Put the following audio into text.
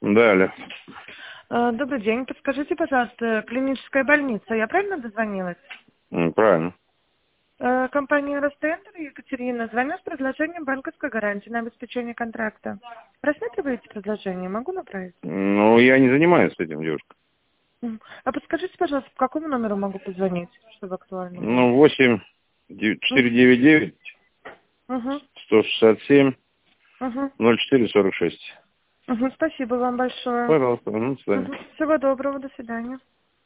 Да, алло. Добрый день. Подскажите, пожалуйста, клиническая больница. Я правильно дозвонилась? Правильно. Компания Ростендер, Екатерина, звоню с предложением банковской гарантии на обеспечение контракта. Рассматриваете предложение? Могу направить? Ну, я не занимаюсь этим, девушка. А подскажите, пожалуйста, по какому номеру могу позвонить, чтобы актуально было? Ну, 499 Угу. 167 Угу. 0446. Угу. Спасибо вам большое. Пожалуйста, до свидания. Всего доброго, до свидания.